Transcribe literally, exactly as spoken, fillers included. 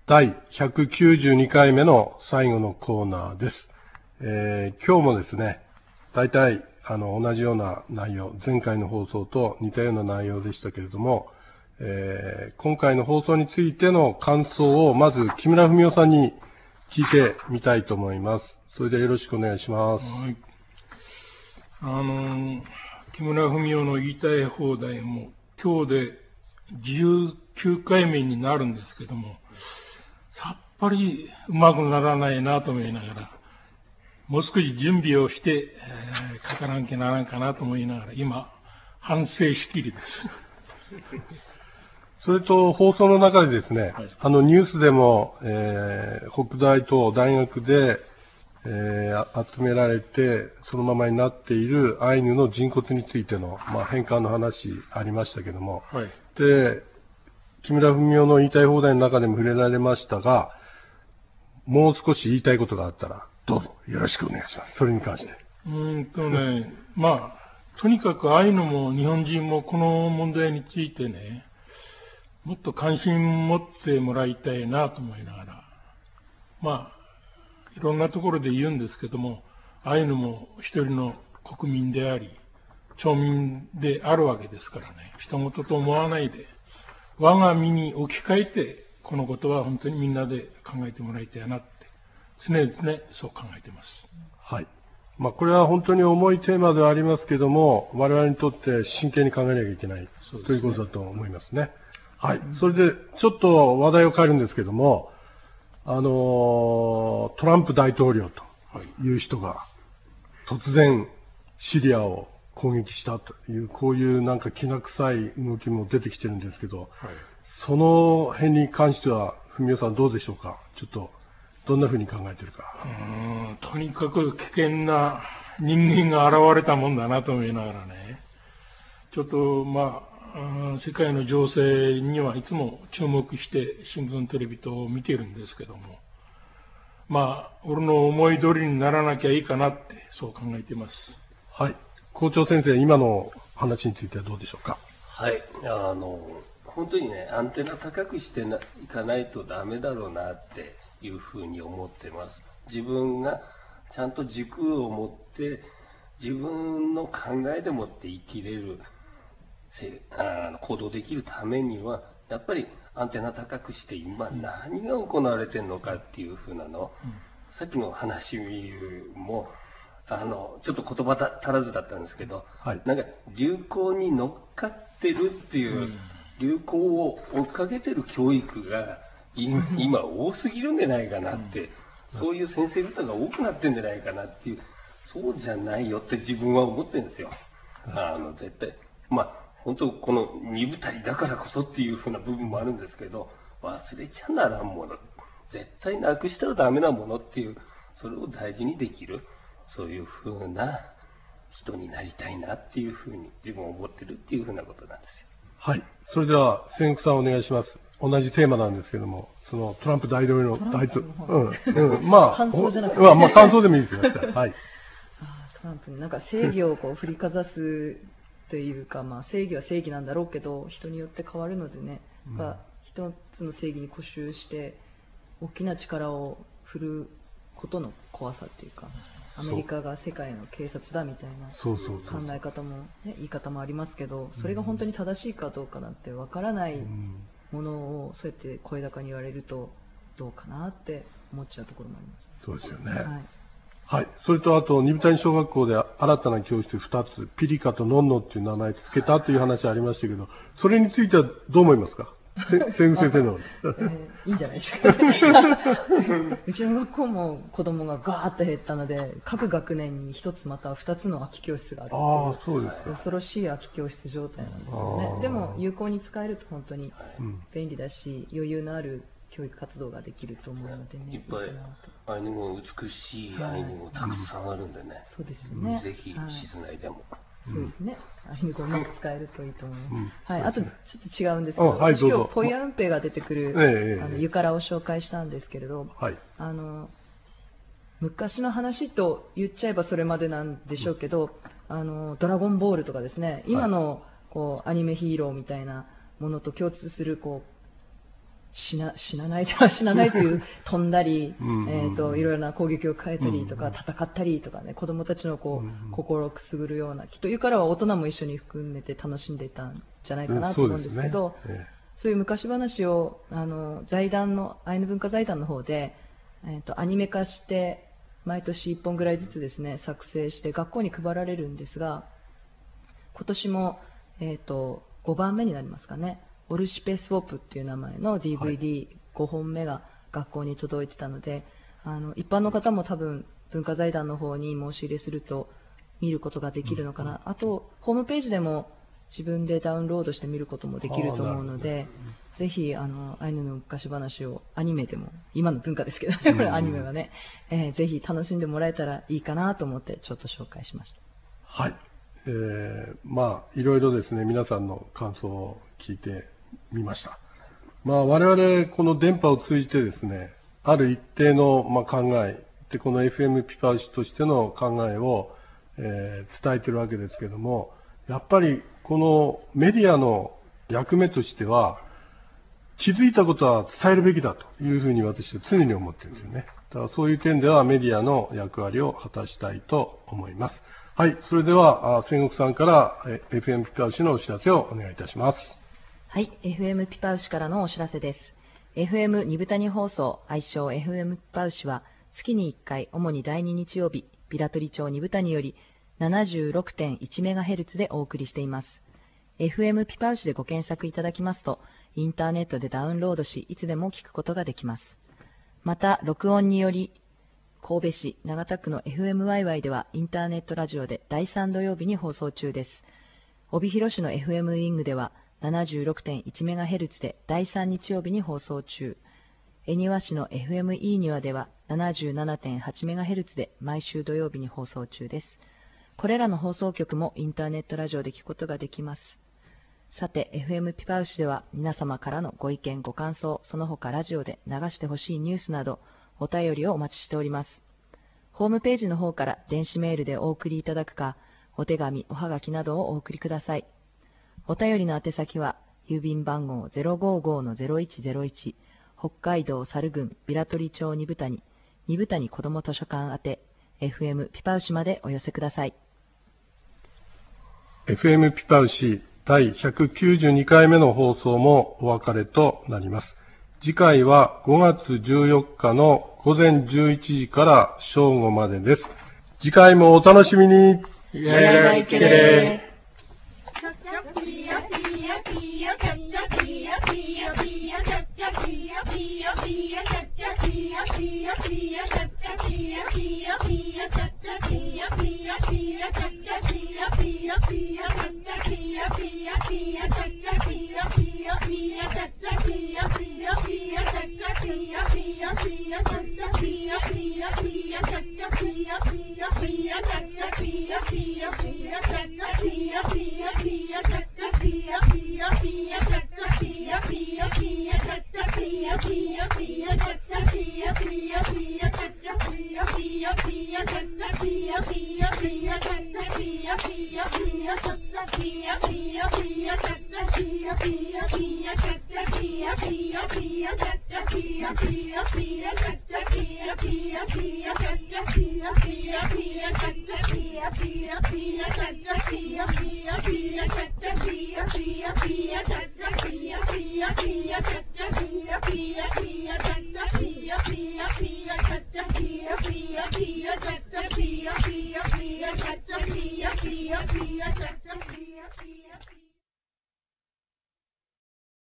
だいひゃくきゅうじゅうにかいめの最後のコーナーです。えー、今日もですね、大体あの同じような内容、前回の放送と似たような内容でしたけれども、えー、今回の放送についての感想をまず木村文夫さんに聞いてみたいと思います。それでよろしくお願いします。 はい。あの、木村文夫の言いたい放題も今日でじゅうきゅうかいめになるんですけども、さっぱりうまくならないなと思いながら、もう少し準備をして、えー、書かなきゃならんかなと思いながら、今、反省しきりです。 それと放送の中でですね、 はい、 あのニュースでも、えー、北大と大学で、えー、集められて、そのままになっているアイヌの人骨についての、まあ、返還の話ありましたけども、 はい、 で、木村文夫の言いたい放題の中でも触れられましたが、もう少し言いたいことがあったら、どうぞよろしくお願いします。それに関して。 うーんとね、まあ、とにかくアイヌも日本人もこの問題についてね、もっと関心持ってもらいたいなと思いながら、まあ、いろんなところで言うんですけども、アイヌも一人の国民であり、町民であるわけですからね、人事と思わないで、我が身に置き換えて、このことは本当にみんなで考えてもらいたいなって、常々そう考えています。 はい。まあ、これは本当に重いテーマではありますけども、我々にとって真剣に考えなきゃいけない、そうですね、ということだと思いますね。はい。それで、ちょっと話題を変えるんですけども、あのー、トランプ大統領という人が、突然シリアを攻撃したという、こういうなんかきな臭い動きも出てきてるんですけど、はい、その辺に関しては、文夫さんどうでしょうか。ちょっと、どんなふうに考えてるか。 うーん、とにかく危険な人間が現れたもんだなと思いながらね、ちょっとまあ、世界の情勢にはいつも注目して新聞テレビと見ているんですけども、まあ俺の思い通りにならなきゃいいかなってそう考えています。 はい、校長先生、今の話についてはどうでしょうか。 はい、あの本当にね、アンテナ高くしていかないとダメだろうなっていうふうに思ってます。自分がちゃんと軸を持って自分の考えでもって生きれる、あの行動できるためにはやっぱりアンテナ高くして今何が行われてるのかっていうふうなの、うん、さっきの話もあのちょっと言葉足らずだったんですけど、はい、なんか流行に乗っかってるっていう、うん、流行を追っかけてる教育が今多すぎるんじゃないかなって、うん、そういう先生方が多くなってんじゃないかなっていう、そうじゃないよって自分は思ってるんですよ。あの絶対まあ本当この二部隊だからこそっていうふうな部分もあるんですけど、忘れちゃならんもの、絶対なくしたらダメなものっていう、それを大事にできる、そういうふうな人になりたいなっていうふうに自分は思ってるっていうふうなことなんですよ。 はい。それでは千福さんお願いします。同じテーマなんですけども、そのトランプ大統領の大統領、うんうん、まあ感想じゃなくて、 まあ、まあ感想でもいいですよ。はい。 あ、トランプなんか正義をこう振りかざすというか、まあ、正義は正義なんだろうけど人によって変わるのでね、うん、一つの正義に固執して大きな力を振ることの怖さっていうか、アメリカが世界の警察だみたいな考え方も、ね、言い方もありますけど、それが本当に正しいかどうかなんてわからないものをそうやって声高に言われるとどうかなって思っちゃうところもあります。 そうですよね。はいはい、 それとあと、二部谷小学校で新たな教室ふたつ、ピリカとノンノっていう名前をつけたという話ありましたけど、それについてはどう思いますか、先生の、 えー。いいんじゃないでしょうか。うちの学校も子供がガーッと減ったので、各学年にひとつまたはふたつの空き教室があるっていう、 あそうですか、 恐ろしい空き教室状態なんですよね。でも有効に使えると本当に便利だし、余裕のある教育活動ができると思うのでね。 いっぱいアイヌ語美しいアイヌ語たくさんあるんでね。はい、 そうですよね。 ぜひ静内でも。 そうですね。アイヌ語をうまく使えるといいと思います。うん、はい。あとちょっと違うんですけど、 はい、 今日ポヤウンペが出てくる、えー、あのユカラを紹介したんですけれど、はい、あの昔の話と言っちゃえばそれまでなんでしょうけど、うん、あのドラゴンボールとかですね、今のこうアニメヒーローみたいなものと共通するこう死な死なないじゃ死なないという飛んだり、 うんえー、といろいろな攻撃を変えたりとか、 うん戦ったりとかね、子供たちのこう、 うん心をくすぐるような、きっと言うからは大人も一緒に含めて楽しんでいたんじゃないかなと思うんですけど、 そうですね。 そういう昔話をあの財団のアイヌ文化財団の方で、えー、とアニメ化して毎年いっぽんぐらいずつですね作成して学校に配られるんですが、今年も、えー、とごばんめになりますかね、オルシペスウォープっていう名前の ディーブイディーご 本目が学校に届いてたので、あの一般の方も多分文化財団の方に申し入れすると見ることができるのかな、あとホームページでも自分でダウンロードして見ることもできると思うので、ぜひあのアイヌの昔話をアニメでも、今の文化ですけど、ね、これアニメはね、えー、ぜひ楽しんでもらえたらいいかなと思ってちょっと紹介しました。 はい。えー、まあいろいろですね、皆さんの感想を聞いてみました。まあ我々この電波を通じてですね、ある一定のまあ考えで、この エフエム ピパウシとしての考えを、えー、伝えてるわけですけども、やっぱりこのメディアの役目としては、気づいたことは伝えるべきだというふうに私は常に思ってるんですよね。だからそういう点ではメディアの役割を果たしたいと思います。はい、それでは仙石さんから エフエム ピパウシのお知らせをお願いいたします。 はい、エフエム ピパウシからのお知らせです。エフエム にぶたに放送、愛称 エフエム ピパウシは月にいっかい、主にだいに日曜日、ビラトリ町にぶたにより ななじゅうろくてんいちメガヘルツ でお送りしています。エフエム ピパウシでご検索いただきますと、インターネットでダウンロードし、いつでも聞くことができます。また、録音により、神戸市長田区の エフエムワイワイ ではインターネットラジオでだいさん土曜日に放送中です。帯広市の エフエム ウィングでは ななじゅうろくてんいちメガヘルツ でだいさん日曜日に放送中。恵庭市の エフエムイー にわでは ななじゅうななてんはちメガヘルツ で毎週土曜日に放送中です。これらの放送局もインターネットラジオで聞くことができます。さて、エフエム ピパウシでは皆様からのご意見ご感想、その他ラジオで流してほしいニュースなどお便りをお待ちしております。ホームページの方から電子メールでお送りいただくか、お手紙、おはがきなどをお送りください。お便りの宛先は郵便番号 ゼロごーごーのゼロいちゼロいち、北海道猿郡ビラトリ町二部谷、二部谷子ども図書館宛て エフエム ピパウシまでお寄せください。 エフエム ピパウシだいひゃくきゅうじゅうにかいめの放送もお別れとなります。次回はごがつじゅうよっかのごぜんじゅういちじから正午までです。次回もお楽しみに。 イエーイケレー。 Pia, pia, pia, pia, pia, pia, pia, pia, pia, pia, pia.